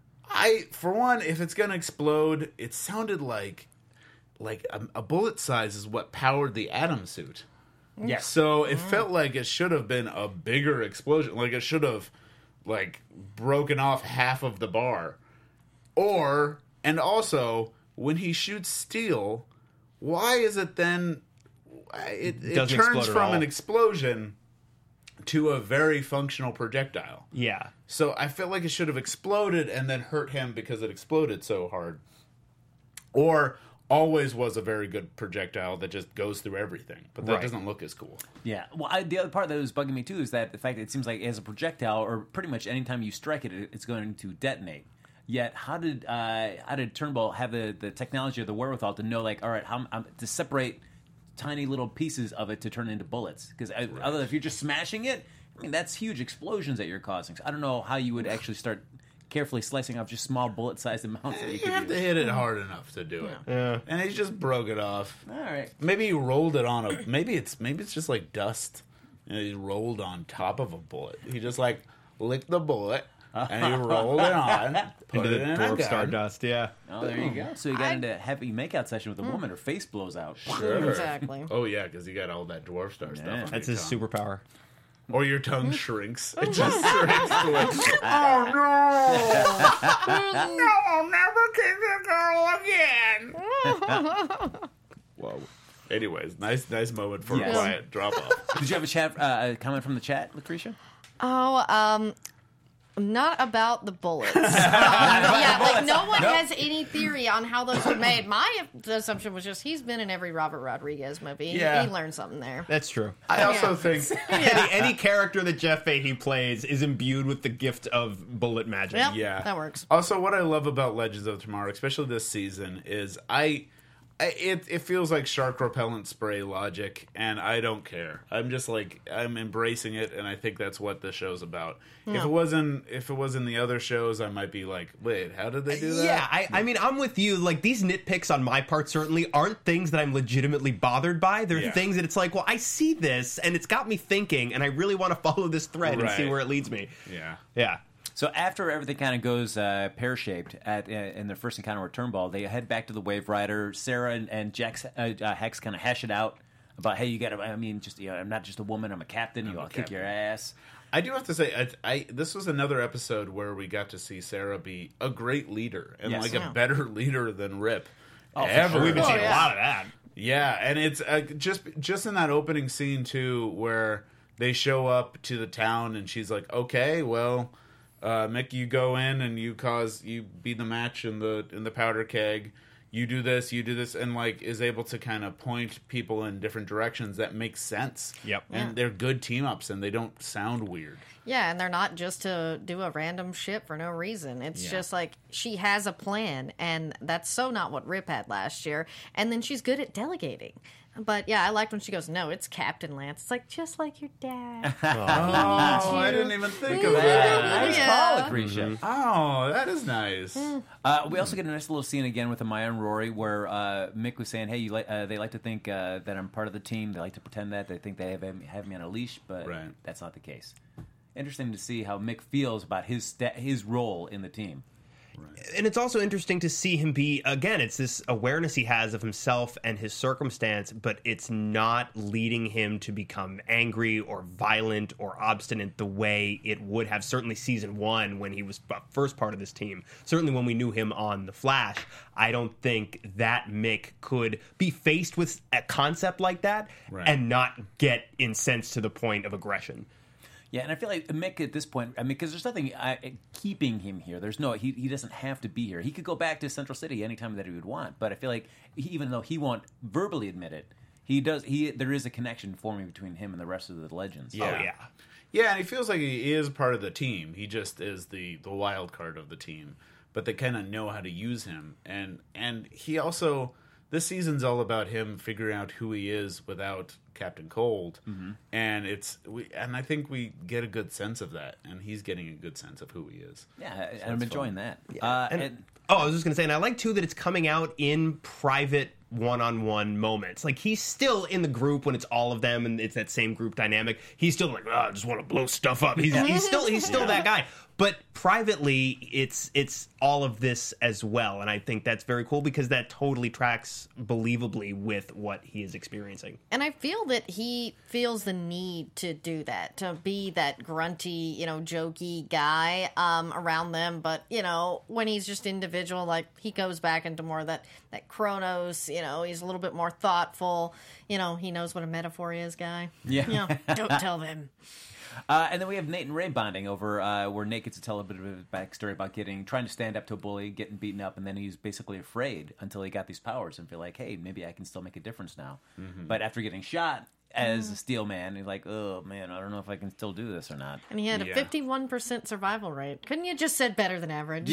I for one, if it's gonna explode, it sounded like like a, a bullet size is what powered the Atom suit. Yeah. So it felt like it should have been a bigger explosion. Like it should have like broken off half of the bar. Or and also when he shoots steel, why is it then it, it Doesn't turns explode at from all. an explosion to a very functional projectile. yeah. So I felt like it should have exploded and then hurt him because it exploded so hard. Or always was a very good projectile that just goes through everything. But that Right. doesn't look as cool. Yeah. Well, I, the other part that was bugging me too is that the fact that it seems like as a projectile, or pretty much anytime you strike it, it- it's going to detonate. Yet, how did uh, how did Turnbull have the, the technology or the wherewithal to know, like, all right, how um, to separate tiny little pieces of it to turn into bullets? Because other if you're just smashing it, I mean, that's huge explosions that you're causing. So I don't know how you would actually start carefully slicing off just small bullet-sized amounts that you You could have to use. hit it hard enough to do it. Yeah. And he just broke it off. All right. Maybe he rolled it on a. Maybe it's maybe it's just like dust. And he rolled on top of a bullet. He just like licked the bullet and he rolled it on, put Into it the in a dwarf gun. stardust, yeah. Oh, there you go. So you got I- into a heavy makeout session with a woman. Her face blows out. Sure. Exactly. Oh yeah, because you got all that dwarf star Yeah. stuff. On That's your his tongue. superpower. Or your tongue shrinks. It just shrinks to it. Oh no! No, I'll never kiss a girl again. Whoa. Anyways, nice nice moment for Yes. a quiet drop off. Did you have a chat uh, a comment from the chat, Lucretia? Oh, um, not about the bullets. Um, yeah, like no one has any theory on how those were made. My assumption was just he's been in every Robert Rodriguez movie. Yeah. He learned something there. That's true. I also Yeah. think Any, any character that Jeff Fahey plays is imbued with the gift of bullet magic. Yep, yeah, that works. Also, what I love about Legends of Tomorrow, especially this season, is I. I- It it feels like shark repellent spray logic, and I don't care. I'm just like I'm embracing it, and I think that's what the show's about. If it wasn't, if it was in the other shows, I might be like, wait, how did they do that? Yeah, I, I mean, I'm with you. Like, these nitpicks on my part certainly aren't things that I'm legitimately bothered by. They're Yeah. things that it's like, well, I see this, and it's got me thinking, and I really want to follow this thread and see Right. where it leads me. yeah. Yeah. So after everything kind of goes uh, pear-shaped at uh, in their first encounter with Turnbull, they head back to the Wave Rider. Sarah and, and Jax, uh, uh, Hex kind of hash it out about, hey, you got to, I mean, just you know, I'm not just a woman, I'm a captain. You know, I'll kick your ass. I do have to say, I, I this was another episode where we got to see Sarah be a great leader and Yes. like Yeah. a better leader than Rip. Oh, for ever. sure. We've been Oh, seeing yeah. a lot of that. Yeah, and it's uh, just just in that opening scene too, where they show up to the town and she's like, "Okay, well, uh, Mick, you go in and you cause you be the match in the in the powder keg. You do this, you do this," and like is able to kind of point people in different directions that makes sense. Yep. and Yeah. they're good team ups and they don't sound weird. Yeah, and they're not just to do a random shit for no reason. It's Yeah. just like she has a plan, and that's so not what Rip had last year. And then she's good at delegating. But yeah, I liked when she goes, "No, it's Captain Lance." It's like just like your dad. Oh, I didn't even think of Yeah. that. Nice Yeah. call, Lucretia. Oh, that is nice. Uh, we also get a nice little scene again with Amaya and Rory where uh, Mick was saying, hey, you li- uh, they like to think uh, that I'm part of the team. They like to pretend that. They think they have, have me on a leash, but Right. that's not the case. Interesting to see how Mick feels about his sta- his role in the team. And it's also interesting to see him be, again, it's this awareness he has of himself and his circumstance, but it's not leading him to become angry or violent or obstinate the way it would have, certainly season one when he was first part of this team. Certainly when we knew him on The Flash, I don't think that Mick could be faced with a concept like that Right. and not get incensed to the point of aggression. Yeah, and I feel like Mick at this point, I mean, because there's nothing uh, keeping him here. There's no, he, he doesn't have to be here. He could go back to Central City anytime that he would want. But I feel like he, even though he won't verbally admit it, he does. He there is a connection forming between him and the rest of the Legends. Yeah. Oh, yeah. Yeah, and he feels like he is part of the team. He just is the the wild card of the team. But they kind of know how to use him, and and he also this season's all about him figuring out who he is without Captain Cold, Mm-hmm. and it's we and I think we get a good sense of that, and he's getting a good sense of who he is. Yeah, I- So I'm it's enjoying fun. that. Uh, And- and, Oh, I was just going to say, and I like, too, that it's coming out in private one-on-one moments. Like, he's still in the group when it's all of them, and it's that same group dynamic. He's still like, oh, I just want to blow stuff up. He's, he's still he's still that guy. But privately, it's it's all of this as well, and I think that's very cool because that totally tracks believably with what he is experiencing. And I feel that he feels the need to do that, to be that grunty, you know, jokey guy um, around them. But, you know, when he's just individual, like, he goes back into more that, that Kronos, you know, he's a little bit more thoughtful. You know, he knows what a metaphor is, guy. Yeah. You know, don't tell them. Uh, and then we have Nate and Ray bonding over uh, where Nate gets to tell a bit of a backstory about getting trying to stand up to a bully, getting beaten up, and then he's basically afraid until he got these powers and feel like, hey, maybe I can still make a difference now. Mm-hmm. But after getting shot as a Steel Man, he's like, oh man, I don't know if I can still do this or not. And he had a Yeah. fifty-one percent survival rate. Couldn't you just said better than average?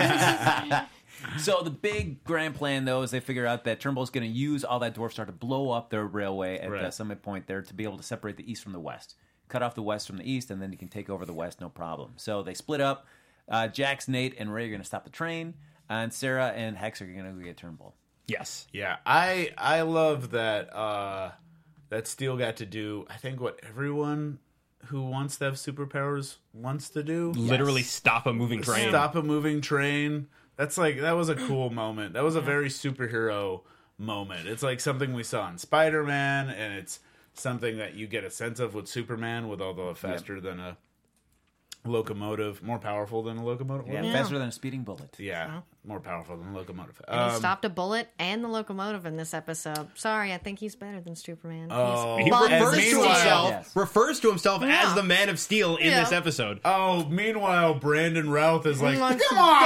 Yeah. So the big grand plan, though, is they figure out that Turnbull's going to use all that dwarf star to blow up their railway at the Right. summit point there to be able to separate the east from the west. Cut off the west from the east, and then you can take over the west, no problem. So they split up. Uh, Jax, Nate, and Ray are going to stop the train, and Sarah and Hex are going to go get Turnbull. Yes. Yeah, I I love that uh, that Steel got to do. I think what everyone who wants to have superpowers wants to do. Literally stop a moving train. Stop a moving train. That's like that was a cool moment. That was a very superhero moment. It's like something we saw in Spider-Man, and it's something that you get a sense of with Superman with all the faster than a locomotive, more powerful than a locomotive. Yeah, Yeah. faster than a speeding bullet. Yeah, more powerful than a locomotive. And he Um, stopped a bullet and the locomotive in this episode. Sorry, I think he's better than Superman. Oh. He's He Buns refers of to Steel. himself Yes. refers to himself Yeah. as the Man of Steel in Yeah. this episode. Oh, meanwhile, Brandon Routh is like, Like, come on!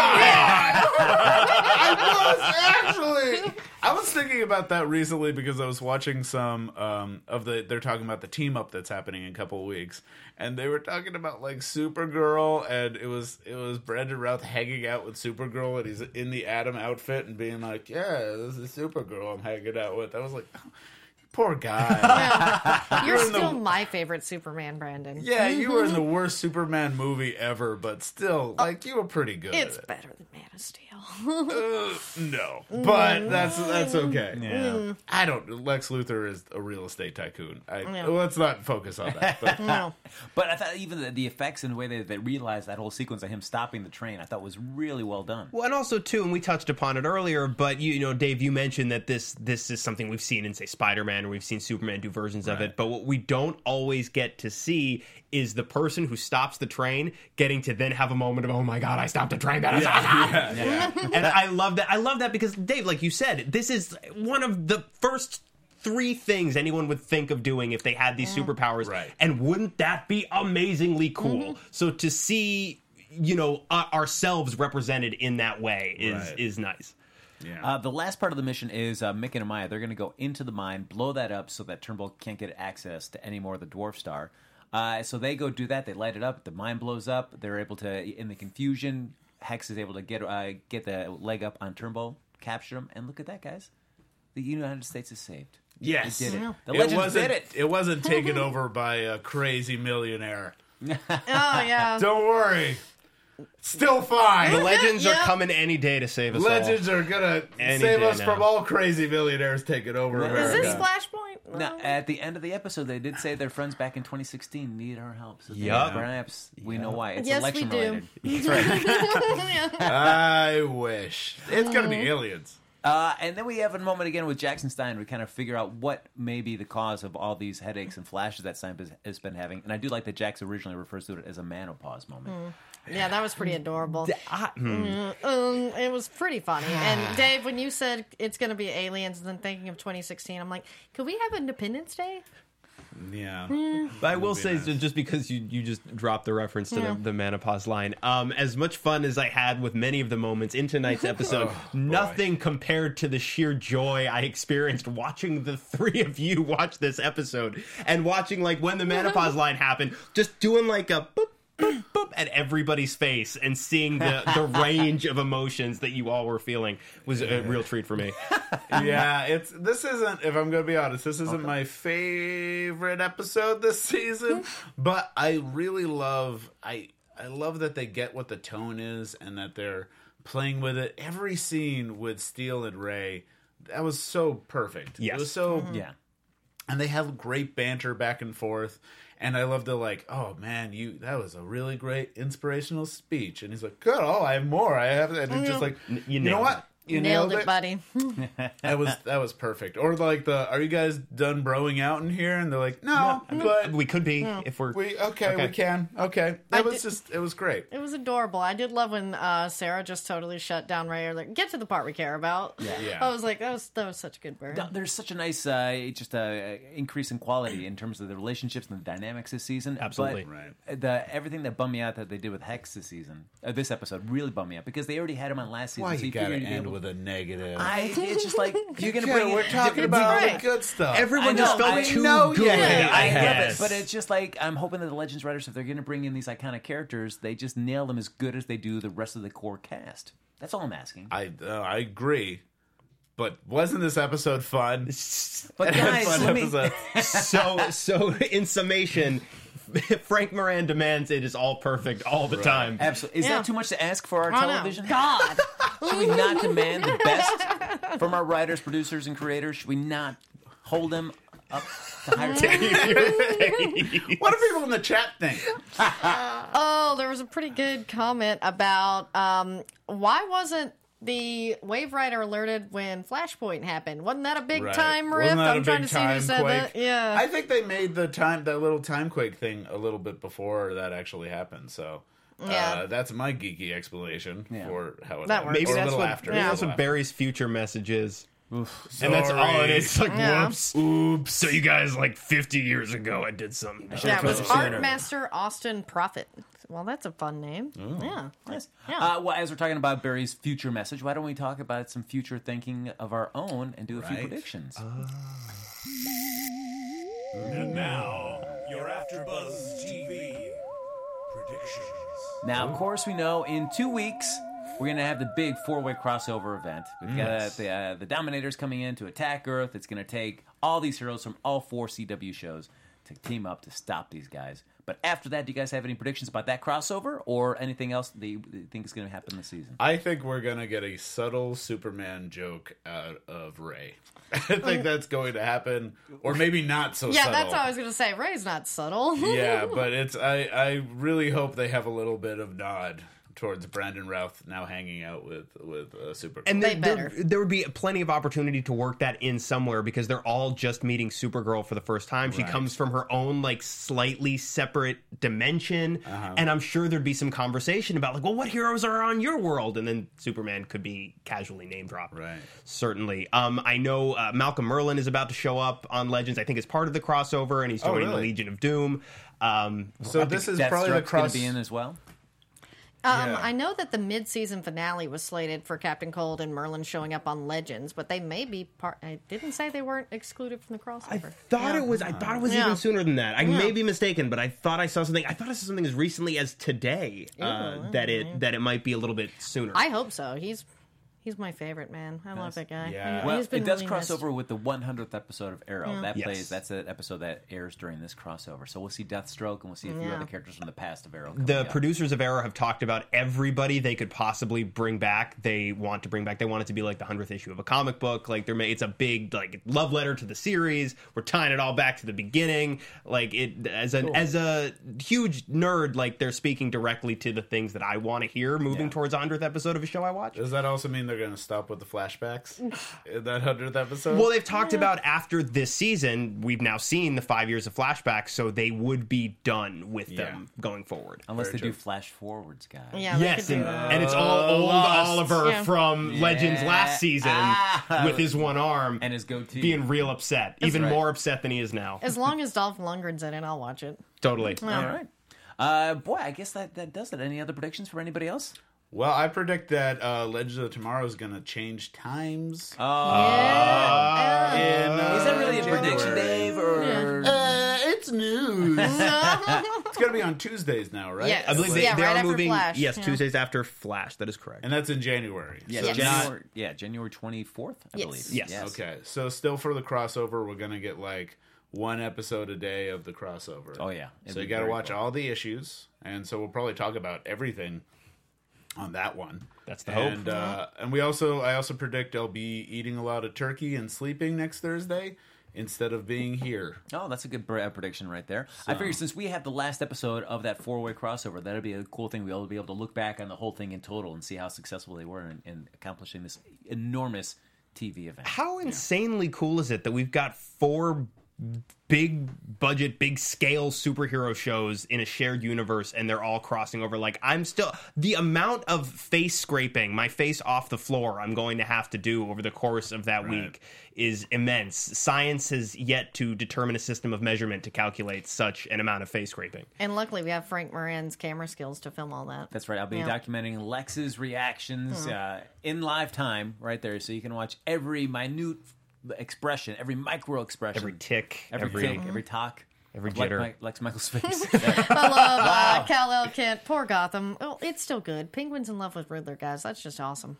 I was actually... I was thinking about that recently because I was watching some um, of the... They're talking about the team-up that's happening in a couple of weeks. And they were talking about, like, Supergirl, and it was it was Brandon Routh hanging out with Supergirl, and he's in the Atom outfit and being like, yeah, this is Supergirl I'm hanging out with. I was like... Poor guy. You're in the- still my favorite Superman, Brandon. Yeah, you were in the worst Superman movie ever, but still, like, you were pretty good It's at it. better than Man of Steel. Uh, no, but that's that's okay. Yeah. I don't. Lex Luthor is a real estate tycoon. I, Yeah. Let's not focus on that. But No. But I thought even the, the effects and the way they, they realized that whole sequence of him stopping the train, I thought was really well done. Well, and also too, and we touched upon it earlier, but you, you know, Dave, you mentioned that this this is something we've seen in, say, Spider-Man, or we've seen Superman do versions of it. But what we don't always get to see is the person who stops the train getting to then have a moment of, oh my god, I stopped a train. That is awesome. Yeah. And I love that. I love that because, Dave, like you said, this is one of the first three things anyone would think of doing if they had these superpowers. Right. And wouldn't that be amazingly cool? Mm-hmm. So to see, you know, uh, ourselves represented in that way is Right. is nice. yeah, Uh, the last part of the mission is uh, Mick and Amaya. They're going to go into the mine, blow that up so that Turnbull can't get access to any more of the Dwarf Star. Uh, so they go do that. They light it up. The mine blows up. They're able to, in the confusion, Hex is able to get uh, get the leg up on Turnbull, capture him, and look at that, guys. The United States is saved. yes, They did it. Yeah. The it Legends wasn't. did it. It wasn't taken over by a crazy millionaire. Oh, yeah. Don't worry, still fine. The legends are Yeah. coming any day to save us Legends all. are gonna Any save day us now. from all crazy millionaires taking over Is Is America. this Flashpoint? Now, at the end of the episode, they did say their friends back in twenty sixteen needed our help. So Yup. perhaps we know why. It's Yes, we election do. related. That's right. I wish it's gonna be aliens. Uh, and then we have a moment again with Jackson Stein. We kind of figure out what may be the cause of all these headaches and flashes that Stein has- has been having. And I do like that Jackson originally refers to it as a menopause moment. Yeah, that was pretty adorable. Ah, hmm. Um, it was pretty funny. And Dave, when you said it's going to be aliens, and then thinking of twenty sixteen, I'm like, could we have Independence Day? Yeah. But I will be say, nice. just because you, you just dropped the reference to Yeah. the, the menopause line, um, as much fun as I had with many of the moments in tonight's episode, nothing compared to the sheer joy I experienced watching the three of you watch this episode and watching, like, when the menopause line happened, just doing like a boop, boop, boop at everybody's face and seeing the, the range of emotions that you all were feeling was a real treat for me. Yeah, it's this isn't, if I'm gonna be honest, this isn't my favorite episode this season, but I really love I I love that they get what the tone is and that they're playing with it. Every scene with Steel and Ray, that was so perfect. Yes. It was so Yeah. and they have great banter back and forth. And I love the, like, oh man, you that was a really great inspirational speech. And he's like, good, oh, I have more. I have, and it's just like, you you, know nailed what? You Nailed it, buddy. That was that was perfect. Or like the, are you guys done broing out in here? And they're like, no, but We could be if we're... we okay, Okay. we can. Okay, I that was did- just it was great. It was adorable. I did love when uh, Sarah just totally shut down Ray. Or like, get to the part we care about. Yeah. Yeah. I was like, that was that was such a good burn. No, there's such a nice uh, just uh, increase in quality in terms of the relationships and the dynamics this season. Absolutely. But the everything that bummed me out that they did with Hex this season, uh, this episode, really bummed me out because they already had him on last season. Why so you figured gotta you'd be end able- with a negative? I, it's just like you're gonna Yeah, bring. we're in talking different- about right. the good stuff. Everyone I just know, felt I too know, good. yeah, I love guess. it, but it's just like I'm hoping that the Legends writers, if they're going to bring in these iconic characters, they just nail them as good as they do the rest of the core cast. That's all I'm asking. I uh, I agree, but wasn't this episode fun? But guys, Fun let me, episode. so so in summation, Frank Moran demands it is all perfect all the time. absolutely. Is Yeah. that too much to ask for our Oh, no. television? God. Should we not demand the best from our writers, producers, and creators? Should we not hold them up to higher standards? What do people in the chat think? Oh, there was a pretty good comment about um, why wasn't the Wave Rider alerted when Flashpoint happened. Wasn't that a big Right. time Wasn't rift? that I'm a trying big to see who said timequake? that. Yeah. I think they made the time that little timequake thing a little bit before that actually happened. So Yeah. uh, that's my geeky explanation Yeah. for how it That happened. works. Maybe Or a that's little what, after. maybe Yeah. that's A what little Barry's future message is. after. And that's all it Sorry. is. It's like, Yeah. whoops. Oops. So you guys, like, fifty years ago, I did something. Yeah, it was Sooner. Art Master Austin Prophet. Well, that's a fun name. Yeah. Nice. Yeah. Uh, well, as we're talking about Barry's future message, why don't we talk about some future thinking of our own and do a few Right. predictions? And now, your AfterBuzz T V predictions. Now, of course, we know in two weeks we're going to have the big four-way crossover event. We've got the uh, the Dominators coming in to attack Earth. It's going to take all these heroes from all four C W shows to team up to stop these guys. But after that, do you guys have any predictions about that crossover or anything else that you think is going to happen this season? I think we're gonna get a subtle Superman joke out of Ray. I think that's going to happen, or maybe not so. Yeah, subtle. that's what I was going to say. Ray's not subtle. Yeah, but it's I, I really hope they have a little bit of nod towards Brandon Routh now hanging out with with uh, Supergirl. And They there, better. there, there would be plenty of opportunity to work that in somewhere because they're all just meeting Supergirl for the first time. She Right. comes from her own, like, slightly separate dimension. Uh-huh. And I'm sure there'd be some conversation about, like, well, what heroes are on your world? And then Superman could be casually name dropped. Right. Certainly. Um, I know uh, Malcolm Merlin is about to show up on Legends. I think as part of the crossover, and he's Oh, joining the really? Legion of Doom. Um, So this is probably the Deathstroke's going cross. to be in as well. Um, Yeah. I know that the mid-season finale was slated for Captain Cold and Merlin showing up on Legends, but they may be part. I didn't say they weren't excluded from the crossover. I thought Yeah. it was. I thought it was Yeah. even sooner than that. I Yeah. may be mistaken, but I thought I saw something. I thought I saw something as recently as today uh, Ooh, that it that it might be a little bit sooner. I hope so. He's he's my favorite man. I love that guy. Yeah. He- Well, he's been it does really cross missed. over with the one hundredth episode of Arrow. That Yes. plays. That's the episode that airs during this crossover. So we'll see Deathstroke, and we'll see a few Yeah. other characters from the past of Arrow. coming the up. producers of Arrow have talked about everybody they could possibly bring back. They want to bring back. They want it to be like the hundredth issue of a comic book. Like they're ma- it's a big like love letter to the series. We're tying it all back to the beginning. Like it as an as a huge nerd, like they're speaking directly to the things that I want to hear. Moving Yeah. towards a hundredth episode of a show I watch. Does that also mean they're going to stop with the flashbacks in that hundredth episode? Well, they've talked about after this season, we've now seen the five years of flashbacks, so they would be done with them going forward. Unless Very they do true. flash forwards, guys. Yeah, they Yes, could do and, that. and it's all old Lost. Oliver Yeah. from Legends Yeah. last season Ah. with his one arm And his goatee. being real upset, even right. more upset than he is now. As long as Dolph Lundgren's in it, I'll watch it. Totally. All right. Uh, boy, I guess that, that does it. Any other predictions for anybody else? Well, I predict that uh, Legends of Tomorrow is going to change times. yeah. in, uh, Is that really a January. prediction, Dave? Or Uh, it's news. It's going to be on Tuesdays now, right? Yes. I believe they, Yeah, they right are after moving. Flash, Yes, yeah. Tuesdays after Flash. That is correct. And that's in January. yeah, So Yes. not- January. Yeah, January twenty fourth. I Yes. believe. Yes. Okay, so still for the crossover, we're going to get like one episode a day of the crossover. Oh, yeah. It'd So be you got to very watch cool. all the issues, and so we'll probably talk about everything on that one. That's the hope. And uh, and we also I also predict I'll be eating a lot of turkey and sleeping next Thursday instead of being here. Oh, that's a good pre- uh, prediction right there. I figure since we have the last episode of that four-way crossover, that'll be a cool thing. We'll be able to look back on the whole thing in total and see how successful they were in, in accomplishing this enormous T V event. How insanely cool is it that we've got four big budget, big scale superhero shows in a shared universe and they're all crossing over? Like, I'm still, the amount of face scraping, my face off the floor, I'm going to have to do over the course of that Right. week is immense. Science has yet to determine a system of measurement to calculate such an amount of face scraping. And luckily, we have Frank Moran's camera skills to film all that. That's right. I'll be Yeah. documenting Lex's reactions uh, in live time right there, so you can watch every minute expression, every micro expression, Every tick, every, every- tick, every talk, every of Lex- jitter. Lex, Lex Michael's face. I love uh, Kal-El Kent. Poor Gotham. Oh, it's still good. Penguin's in love with Riddler, guys. That's just awesome.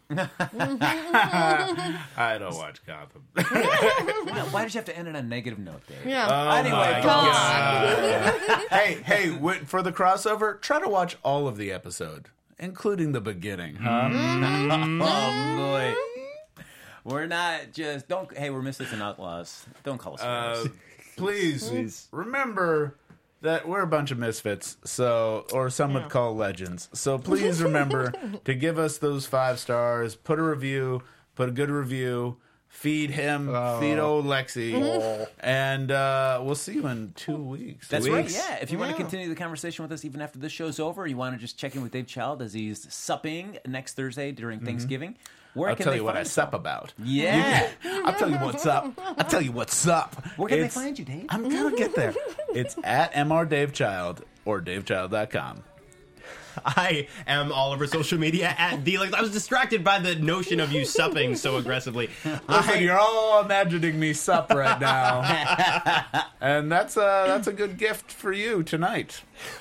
I don't watch Gotham. Why did you have to end it on a negative note, Dave? Yeah. Oh Anyway, my God. hey, hey, wait, for the crossover, try to watch all of the episode, including the beginning. Huh? Oh boy. We're not just don't. Hey, we're Misfits and Outlaws. Don't call us. Uh, heroes. please, Please. remember that we're a bunch of misfits, so or some Yeah. would call legends. So please remember to give us those five stars, put a review, put a good review, feed him, feed old Lexi, and uh, we'll see you in two weeks. That's Two right, weeks. yeah. If you want to Yeah. continue the conversation with us even after this show's over, you want to just check in with Dave Child as he's supping next Thursday during Thanksgiving. Where I'll can tell they you what I find sup about. Yeah. I'll tell you what's up. I'll tell you what's up. Where can It's- they find you, Dave? I'm gonna get there. It's at M R Dave Child or dave child dot com. I am all over social media at the. Like, I was distracted by the notion of you supping so aggressively. Listen, you're all imagining me sup right now, and that's a that's a good gift for you tonight.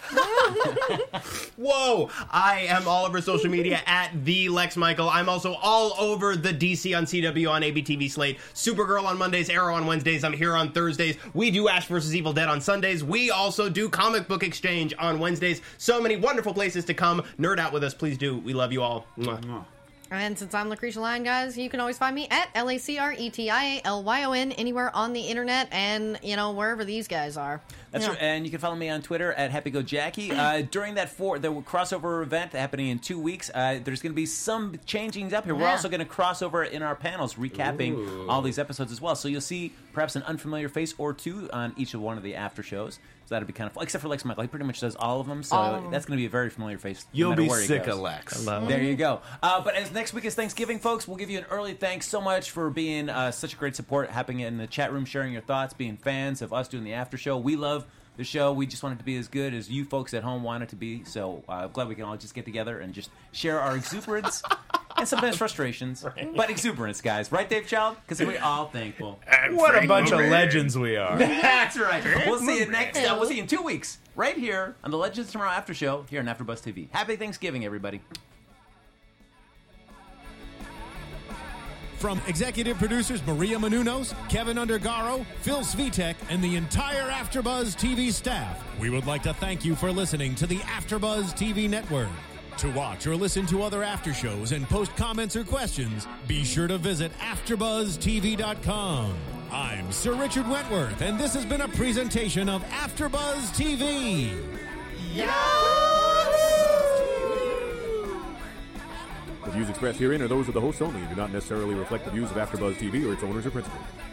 Whoa! I am all over social media at the Lex Michael. I'm also all over the D C on C W on A B T V Slate, Supergirl on Mondays, Arrow on Wednesdays. I'm here on Thursdays. We do Ash versus Evil Dead on Sundays. We also do Comic Book Exchange on Wednesdays. So many wonderful places to come nerd out with us. Please do. We love you all. Mwah. And since I'm Lucretia Lyon, guys, you can always find me at L A C R E T I A L Y O N anywhere on the internet and, you know, wherever these guys are. That's Yeah. right. And you can follow me on Twitter at HappyGoJackie. Uh, during that four, the crossover event happening in two weeks, uh, there's going to be some changings up here. We're Yeah. also going to cross over in our panels, recapping Ooh. all these episodes as well. So you'll see perhaps an unfamiliar face or two on each of one of the after shows. So that'll be kind of fun. Except for Lex Michael. He pretty much does all of them. So All of them. that's going to be a very familiar face. no You'll matter be where he sick goes. of Lex. There you go. Uh, but as next week is Thanksgiving, folks, we'll give you an early thanks so much for being uh, such a great support, happening in the chat room, sharing your thoughts, being fans of us doing the after show. We love the show. We just want it to be as good as you folks at home want it to be. So uh, I'm glad we can all just get together and just share our exuberance and sometimes frustrations, but exuberance, guys. Right, Dave Child? Because we're all thankful. What a bunch of legends we are. That's right. We'll see you next. Uh, we'll see you in two weeks, right here on the Legends Tomorrow After Show here on AfterBuzz T V. Happy Thanksgiving, everybody. From executive producers Maria Menounos, Kevin Undergaro, Phil Svitek, and the entire AfterBuzz T V staff, we would like to thank you for listening to the AfterBuzz T V network. To watch or listen to other after shows and post comments or questions, be sure to visit after buzz T V dot com. I'm Sir Richard Wentworth, and this has been a presentation of AfterBuzz T V. The views expressed herein are those of the hosts only and do not necessarily reflect the views of AfterBuzz T V or its owners or principals.